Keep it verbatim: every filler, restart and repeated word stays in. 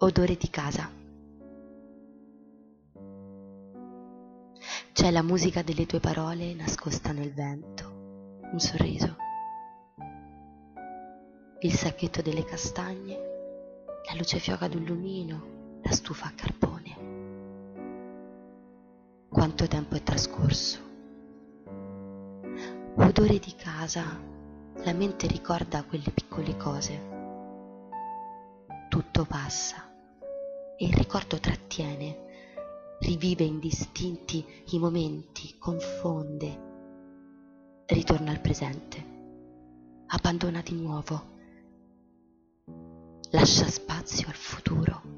Odore di casa. C'è la musica delle tue parole nascosta nel vento, un sorriso, il sacchetto delle castagne, la luce fioca d'un lumino, la stufa a carbone. Quanto tempo è trascorso. Odore di casa, la mente ricorda quelle piccole cose. Tutto passa e il ricordo trattiene, rivive indistinti i momenti, confonde, ritorna al presente, abbandona di nuovo, lascia spazio al futuro.